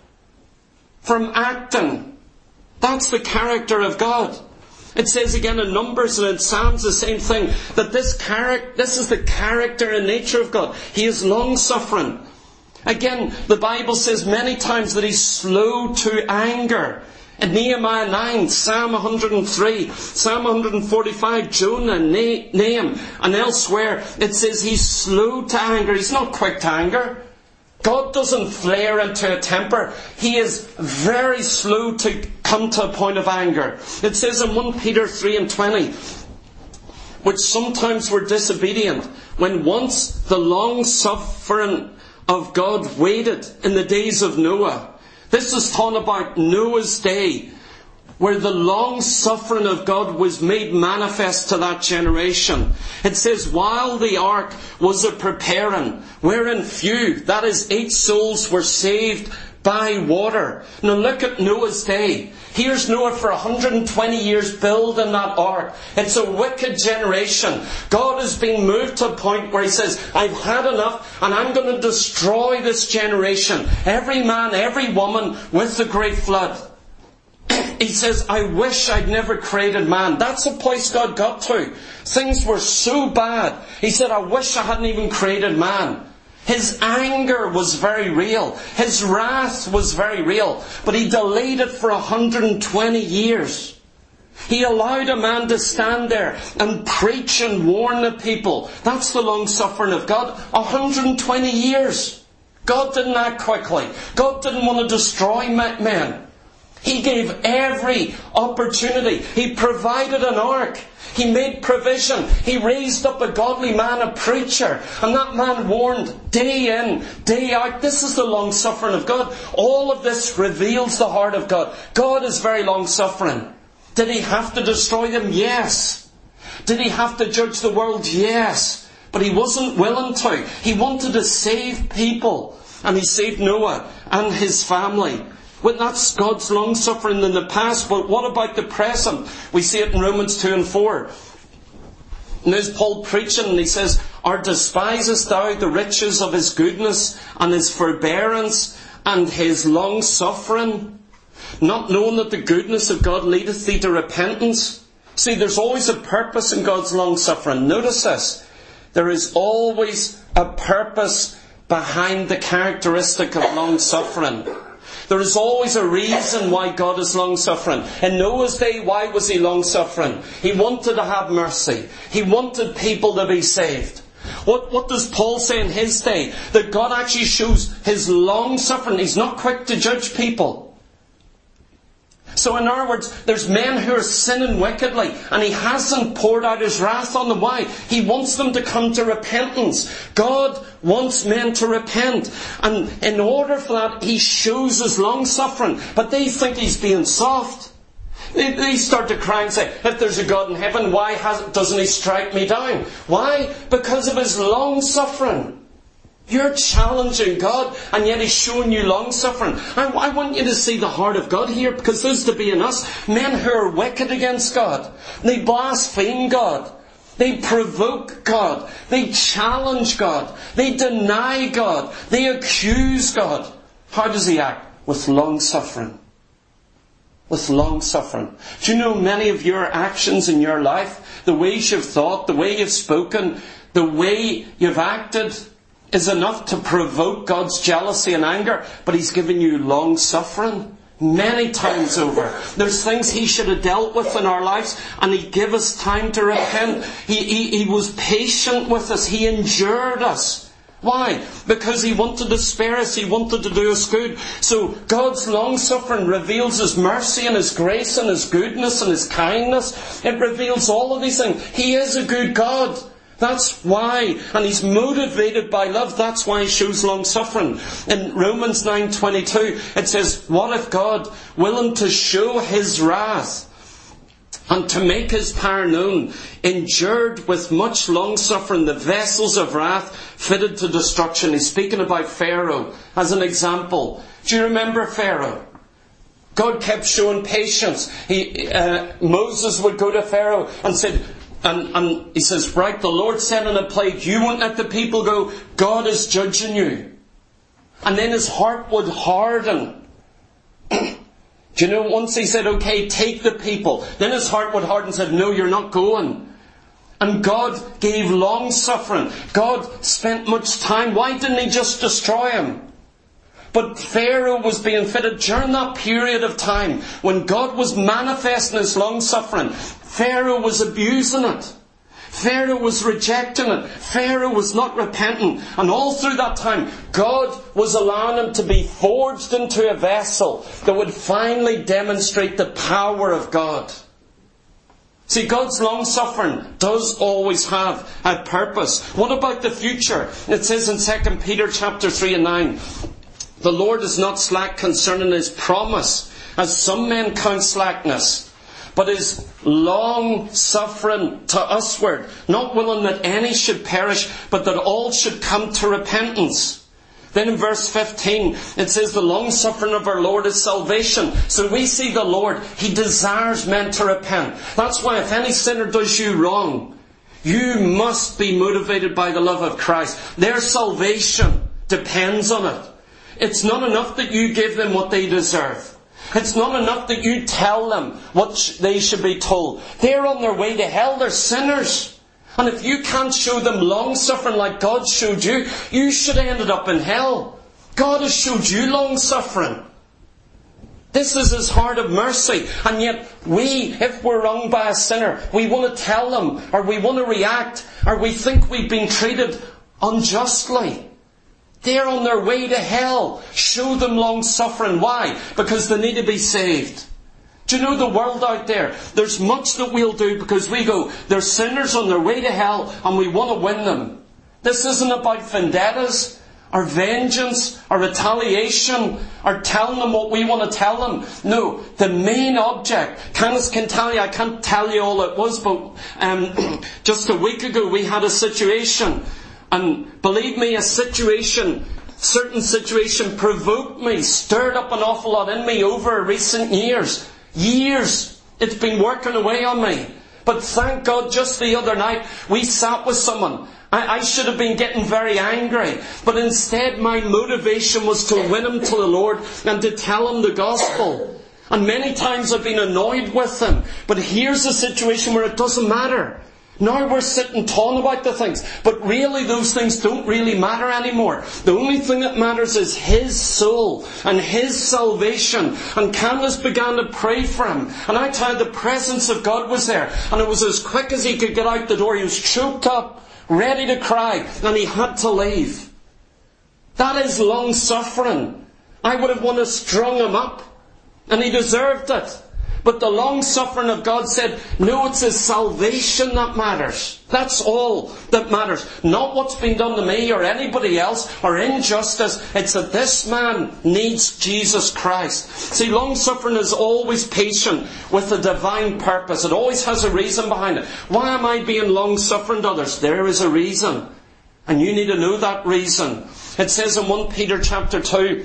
from acting. That's the character of God. It says again in Numbers and in Psalms the same thing, that this is the character and nature of God. He is long-suffering. Again, the Bible says many times that He's slow to anger. In Nehemiah 9, Psalm 103, Psalm 145, Jonah, Nahum, and elsewhere, it says He's slow to anger. He's not quick to anger. God doesn't flare into a temper. He is very slow to come to a point of anger. It says in 1 Peter 3:20, which sometimes were disobedient, when once the long-suffering of God waited in the days of Noah. This is talking about Noah's day, where the long-suffering of God was made manifest to that generation. It says, while the ark was a preparing, wherein few, that is 8 souls, were saved by water. Now look at Noah's day. Here's Noah for 120 years building that ark. It's a wicked generation. God has been moved to a point where He says, I've had enough and I'm going to destroy this generation. Every man, every woman with the great flood. He says, I wish I'd never created man. That's the place God got to. Things were so bad. He said, I wish I hadn't even created man. His anger was very real. His wrath was very real. But He delayed it for 120 years. He allowed a man to stand there and preach and warn the people. That's the long-suffering of God. 120 years. God didn't act quickly. God didn't want to destroy men. He gave every opportunity. He provided an ark. He made provision. He raised up a godly man, a preacher. And that man warned day in, day out. This is the long-suffering of God. All of this reveals the heart of God. God is very long-suffering. Did He have to destroy them? Yes. Did He have to judge the world? Yes. But He wasn't willing to. He wanted to save people. And He saved Noah and his family. Well, that's God's long-suffering in the past, but what about the present? We see it in Romans 2 and 4. And there's Paul preaching, and he says, or despisest thou the riches of His goodness and His forbearance and His long-suffering, not knowing that the goodness of God leadeth thee to repentance? See, there's always a purpose in God's long-suffering. Notice this. There is always a purpose behind the characteristic of long-suffering. There is always a reason why God is long-suffering. In Noah's day, why was He long-suffering? He wanted to have mercy. He wanted people to be saved. What does Paul say in his day? That God actually shows His long-suffering. He's not quick to judge people. So in other words, there's men who are sinning wickedly, and he hasn't poured out his wrath on them. Why? He wants them to come to repentance. God wants men to repent. And in order for that, he shows his long-suffering. But they think he's being soft. They start to cry and say, if there's a God in heaven, why doesn't he strike me down? Why? Because of his long-suffering. You're challenging God, and yet he's showing you long-suffering. I want you to see the heart of God here, because there's to be in us men who are wicked against God. They blaspheme God. They provoke God. They challenge God. They deny God. They accuse God. How does he act? With long-suffering. With long-suffering. Do you know many of your actions in your life, the ways you've thought, the way you've spoken, the way you've acted, is enough to provoke God's jealousy and anger, but he's given you long-suffering many times over. There's things he should have dealt with in our lives, and he gave us time to repent. He was patient with us. He endured us. Why? Because he wanted to spare us. He wanted to do us good. So God's long-suffering reveals his mercy and his grace and his goodness and his kindness. It reveals all of these things. He is a good God. That's why. And he's motivated by love. That's why he shows long-suffering. In Romans 9:22, it says, what if God, willing to show his wrath and to make his power known, endured with much long-suffering the vessels of wrath fitted to destruction? He's speaking about Pharaoh as an example. Do you remember Pharaoh? God kept showing patience. Moses would go to Pharaoh and said, and he says, right, the Lord said in a plague, you won't let the people go, God is judging you. And then his heart would harden. Do you know, once he said, okay, take the people, then his heart would harden and said, no, you're not going. And God gave long suffering. God spent much time. Why didn't he just destroy him? But Pharaoh was being fitted during that period of time when God was manifesting his long suffering. Pharaoh was abusing it. Pharaoh was rejecting it. Pharaoh was not repenting. And all through that time, God was allowing him to be forged into a vessel that would finally demonstrate the power of God. See, God's long-suffering does always have a purpose. What about the future? It says in 2 Peter chapter 3 and 9, the Lord is not slack concerning his promise, as some men count slackness, but is long-suffering to usward, not willing that any should perish, but that all should come to repentance. Then in verse 15, it says the long-suffering of our Lord is salvation. So we see the Lord, he desires men to repent. That's why if any sinner does you wrong, you must be motivated by the love of Christ. Their salvation depends on it. It's not enough that you give them what they deserve. It's not enough that you tell them what they should be told. They're on their way to hell. They're sinners. And if you can't show them long-suffering like God showed you, you should have ended up in hell. God has showed you long-suffering. This is his heart of mercy. And yet we, if we're wronged by a sinner, we want to tell them, or we want to react, or we think we've been treated unjustly. They're on their way to hell. Show them long-suffering. Why? Because they need to be saved. Do you know the world out there? There's much that we'll do because we go, they're sinners on their way to hell and we want to win them. This isn't about vendettas or vengeance or retaliation or telling them what we want to tell them. No, the main object, Candace can tell you, I can't tell you all it was, but just a week ago we had a situation. And believe me, certain situation provoked me, stirred up an awful lot in me over recent years. Years. It's been working away on me. But thank God, just the other night, we sat with someone. I should have been getting very angry. But instead, my motivation was to win him to the Lord and to tell him the gospel. And many times I've been annoyed with him. But here's a situation where it doesn't matter. Now we're sitting talking about the things, but really those things don't really matter anymore. The only thing that matters is his soul and his salvation. And Candace began to pray for him. And I tell you, the presence of God was there. And it was as quick as he could get out the door. He was choked up, ready to cry, and he had to leave. That is long suffering. I would have wanted to strung him up. And he deserved it. But the long-suffering of God said, no, it's His salvation that matters. That's all that matters. Not what's been done to me or anybody else or injustice. It's that this man needs Jesus Christ. See, long-suffering is always patient with a divine purpose. It always has a reason behind it. Why am I being long-suffering to others? There is a reason. And you need to know that reason. It says in 1 Peter chapter 2,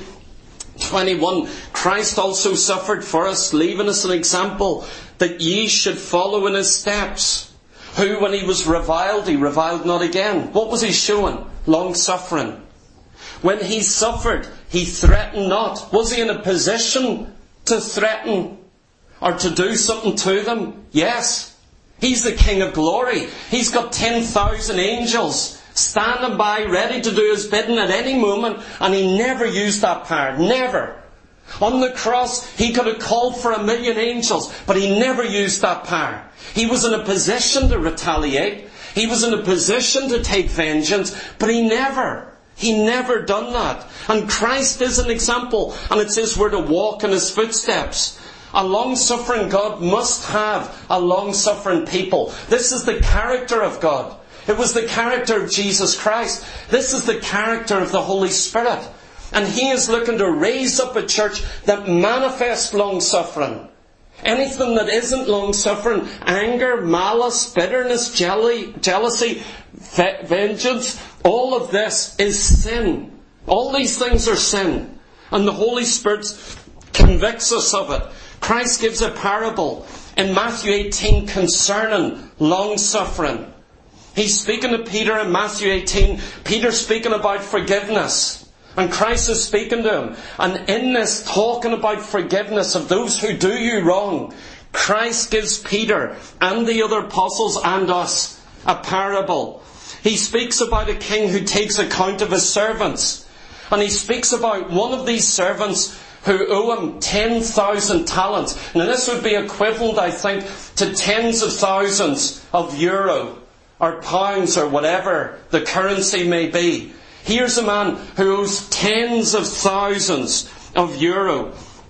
21, Christ also suffered for us, leaving us an example that ye should follow in His steps. Who, when He was reviled, He reviled not again. What was He showing? Long suffering. When He suffered, He threatened not. Was He in a position to threaten or to do something to them? Yes. He's the King of glory. He's got 10,000 angels standing by, ready to do His bidding at any moment, and He never used that power. Never. On the cross, He could have called for 1,000,000 angels, but He never used that power. He was in a position to retaliate. He was in a position to take vengeance, but He never done that. And Christ is an example, and it says we're to walk in His footsteps. A long-suffering God must have a long-suffering people. This is the character of God. It was the character of Jesus Christ. This is the character of the Holy Spirit. And He is looking to raise up a church that manifests long-suffering. Anything that isn't long-suffering, anger, malice, bitterness, jealousy, vengeance, all of this is sin. All these things are sin. And the Holy Spirit convicts us of it. Christ gives a parable in Matthew 18 concerning long-suffering. He's speaking to Peter in Matthew 18. Peter's speaking about forgiveness. And Christ is speaking to him. And in this, talking about forgiveness of those who do you wrong, Christ gives Peter and the other apostles and us a parable. He speaks about a king who takes account of his servants. And he speaks about one of these servants who owe him 10,000 talents. Now this would be equivalent, I think, to tens of thousands of euro or pounds or whatever the currency may be. Here's a man who owes tens of thousands of euro.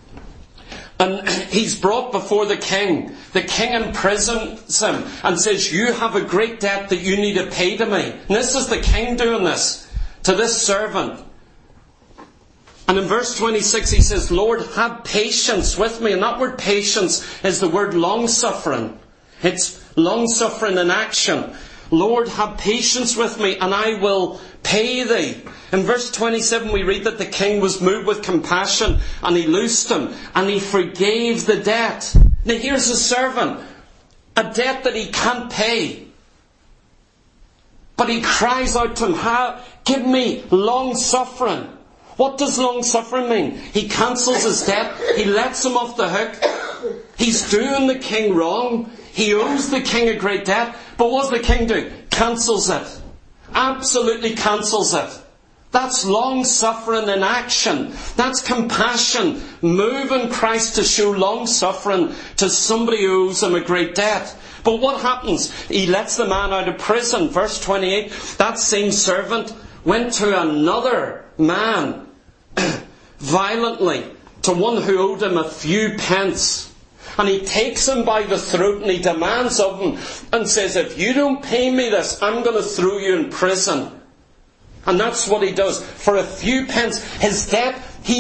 And he's brought before the king. The king imprisons him and says, you have a great debt that you need to pay to me. And this is the king doing this to this servant. And in verse 26 he says, Lord, have patience with me. And that word patience is the word long-suffering. It's long-suffering in action. Lord, have patience with me and I will pay thee. In verse 27 we read that the king was moved with compassion and he loosed him and he forgave the debt. Now here's a servant, a debt that he can't pay. But he cries out to him, give me long suffering. What does long suffering mean? He cancels his debt. He lets him off the hook. He's doing the king wrong. He owes the king a great debt. But what does the king do? Cancels it. Absolutely cancels it. That's long suffering in action. That's compassion. Moving Christ to show long suffering to somebody who owes him a great debt. But what happens? He lets the man out of prison. Verse 28, that same servant went to another man violently, to one who owed him a few pence. And he takes him by the throat and he demands of him and says, if you don't pay me this, I'm going to throw you in prison. And that's what he does. For a few pence, his debt,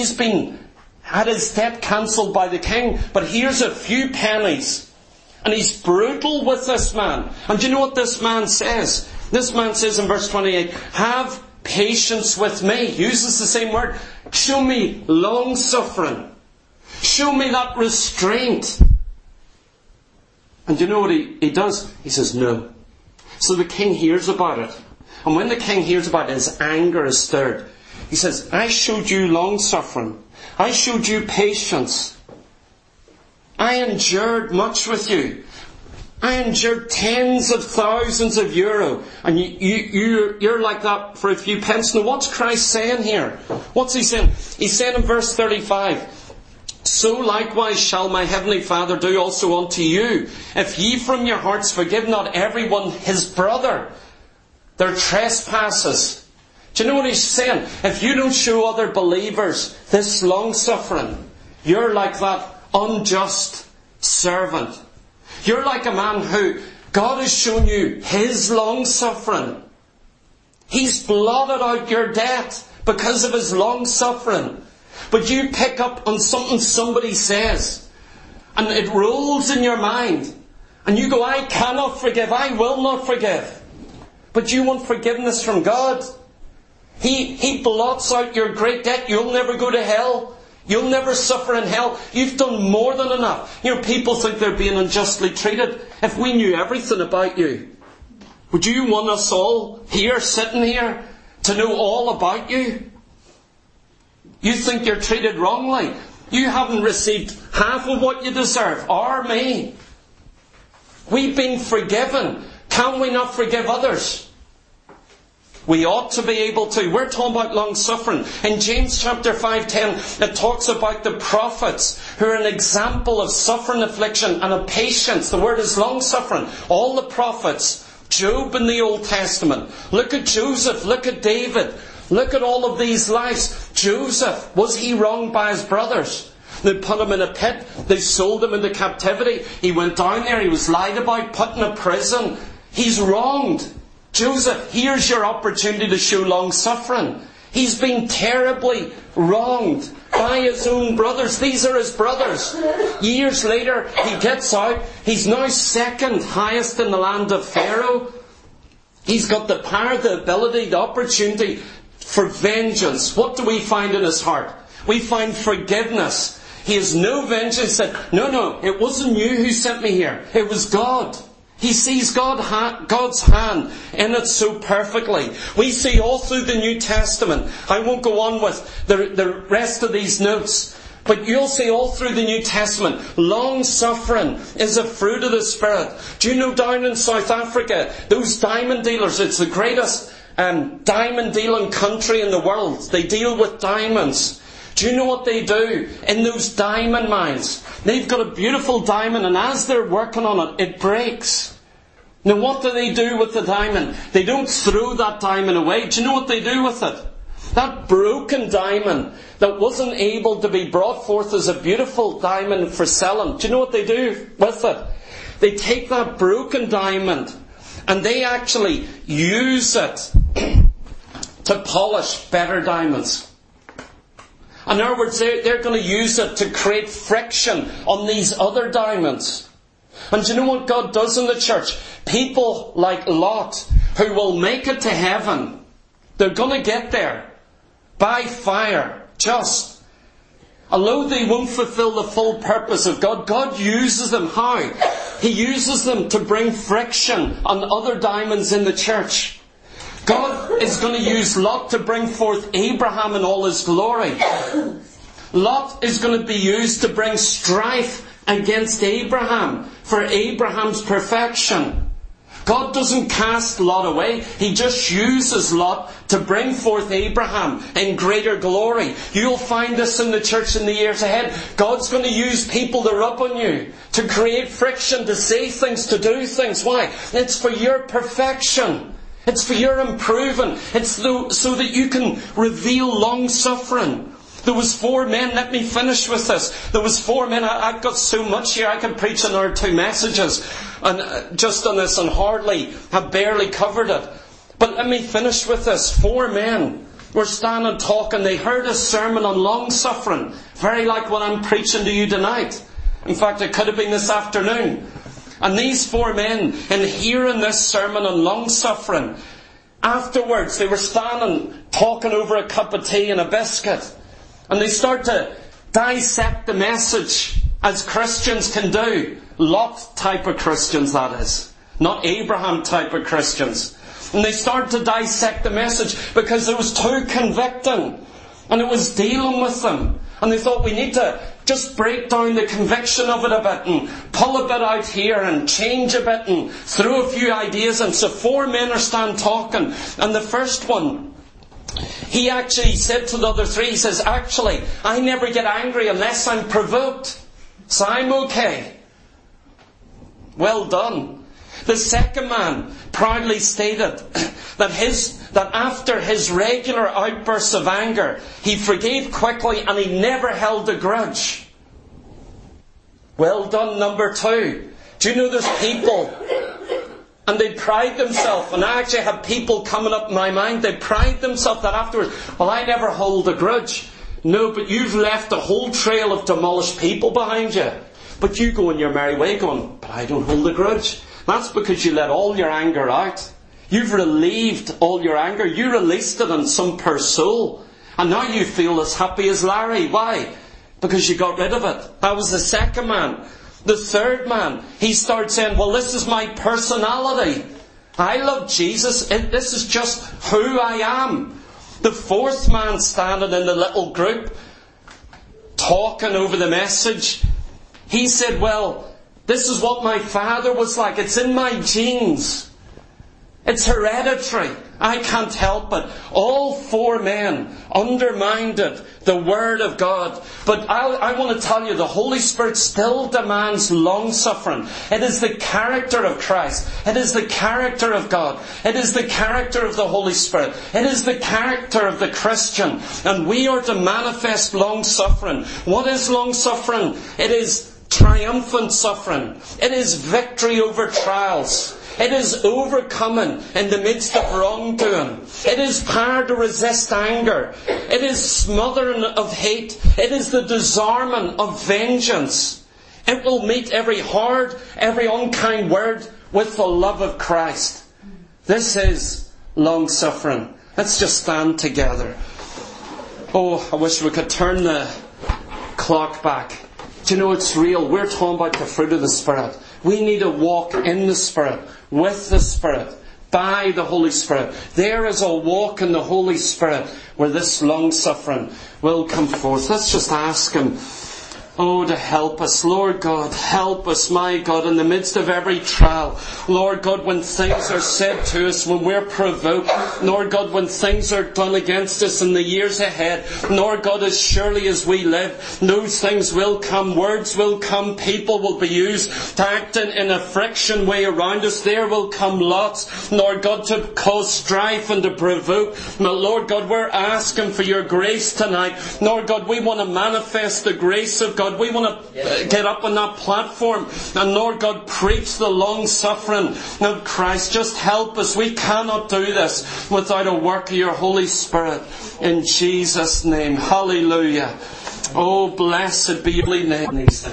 had his debt cancelled by the king. But here's a few pennies. And he's brutal with this man. And do you know what this man says? This man says in verse 28, have patience with me. Uses the same word. Show me long suffering. Show me that restraint. And do you know what he does? He says no. So the king hears about it. And when the king hears about it, his anger is stirred. He says, I showed you long suffering. I showed you patience. I endured much with you. I endured tens of thousands of euro. And you're like that for a few pence. Now what's Christ saying here? What's he saying? He's saying in verse 35, so likewise shall my heavenly Father do also unto you, if ye from your hearts forgive not everyone his brother their trespasses. Do you know what he's saying? If you don't show other believers this long suffering, you're like that unjust servant. You're like a man who God has shown you His long-suffering. He's blotted out your debt because of His long-suffering. But you pick up on something somebody says, and it rolls in your mind. And you go, I cannot forgive, I will not forgive. But you want forgiveness from God. He blots out your great debt. You'll never go to hell. You'll never suffer in hell. You've done more than enough. People think they're being unjustly treated. If we knew everything about you, would you want us all here, sitting here, to know all about you? You think you're treated wrongly. You haven't received half of what you deserve, or me. We've been forgiven. Can we not forgive others? We ought to be able to. We're talking about long-suffering. In James chapter 5:10, it talks about the prophets who are an example of suffering, affliction and of patience. The word is long-suffering. All the prophets, Job in the Old Testament. Look at Joseph, look at David. Look at all of these lives. Joseph, was he wronged by his brothers? They put him in a pit. They sold him into captivity. He went down there. He was lied about, put in a prison. He's wronged. Joseph, here's your opportunity to show long-suffering. He's been terribly wronged by his own brothers. These are his brothers. Years later, he gets out. He's now second highest in the land of Pharaoh. He's got the power, the ability, the opportunity for vengeance. What do we find in his heart? We find forgiveness. He has no vengeance. He said, no, it wasn't you who sent me here. It was God. He sees God's hand in it so perfectly. We see all through the New Testament. I won't go on with the rest of these notes. But you'll see all through the New Testament, long-suffering is a fruit of the Spirit. Do you know down in South Africa, those diamond dealers, it's the greatest diamond dealing country in the world. They deal with diamonds. Do you know what they do in those diamond mines? They've got a beautiful diamond, and as they're working on it, it breaks. Now what do they do with the diamond? They don't throw that diamond away. Do you know what they do with it? That broken diamond that wasn't able to be brought forth as a beautiful diamond for selling. Do you know what they do with it? They take that broken diamond and they actually use it to polish better diamonds. In other words, they're going to use it to create friction on these other diamonds. And do you know what God does in the church? People like Lot, who will make it to heaven, they're going to get there by fire, just. Although they won't fulfill the full purpose of God, God uses them. How? He uses them to bring friction on other diamonds in the church. God is going to use Lot to bring forth Abraham in all his glory. Lot is going to be used to bring strife against Abraham for Abraham's perfection. God doesn't cast Lot away. He just uses Lot to bring forth Abraham in greater glory. You'll find this in the church in the years ahead. God's going to use people to rub on you, to create friction, to say things, to do things. Why? It's for your perfection. It's for your improving. It's so that you can reveal long-suffering. There was 4 men, let me finish with this. There was 4 men, I've got so much here, I could preach another 2 messages and just on this and hardly have barely covered it. But let me finish with this. 4 men were standing talking, they heard a sermon on long-suffering, very like what I'm preaching to you tonight. In fact, it could have been this afternoon. And these 4 men, in hearing this sermon on long-suffering, afterwards they were standing talking over a cup of tea and a biscuit. And they start to dissect the message as Christians can do. Lot type of Christians, that is. Not Abraham type of Christians. And they start to dissect the message because it was too convicting. And it was dealing with them. And they thought, we need to just break down the conviction of it a bit and pull a bit out here and change a bit and throw a few ideas in. So 4 men are standing talking. And the first one, he actually said to the other 3, he says, actually, I never get angry unless I'm provoked. So I'm okay. Well done. The second man proudly stated that after his regular outbursts of anger, he forgave quickly and he never held a grudge. Well done, number 2. Do you know there's people, and they pride themselves, and I actually have people coming up in my mind, they pride themselves that afterwards, well, I never hold a grudge. No, but you've left a whole trail of demolished people behind you. But you go in your merry way going, but I don't hold a grudge. That's because you let all your anger out. You've relieved all your anger. You released it on some poor soul. And now you feel as happy as Larry. Why? Because you got rid of it. That was the second man. The third man, he started saying, well, this is my personality. I love Jesus. This is just who I am. The fourth man standing in the little group, talking over the message, he said, well, this is what my father was like. It's in my genes. It's hereditary. I can't help it. All 4 men undermined the Word of God. But I want to tell you, the Holy Spirit still demands long-suffering. It is the character of Christ. It is the character of God. It is the character of the Holy Spirit. It is the character of the Christian. And we are to manifest long-suffering. What is long-suffering? It is triumphant suffering. It is victory over trials. It is overcoming in the midst of wrongdoing. It is power to resist anger. It is smothering of hate. It is the disarmament of vengeance. It will meet every hard, every unkind word with the love of Christ. This is long-suffering. Let's just stand together. Oh, I wish we could turn the clock back. Do you know it's real? We're talking about the fruit of the Spirit. We need to walk in the Spirit, with the Spirit, by the Holy Spirit. There is a walk in the Holy Spirit where this long-suffering will come forth. Let's just ask Him, oh, to help us. Lord God, help us, my God, in the midst of every trial. Lord God, when things are said to us, when we're provoked. Lord God, when things are done against us in the years ahead. Lord God, as surely as we live, those things will come. Words will come. People will be used to act in a friction way around us. There will come lots, Lord God, to cause strife and to provoke. But Lord God, we're asking for your grace tonight. Lord God, we want to manifest the grace of God. We want to get up on that platform and, Lord God, preach the long-suffering of Christ. Just help us. We cannot do this without a work of your Holy Spirit. In Jesus' name. Hallelujah. Oh, blessed be your name.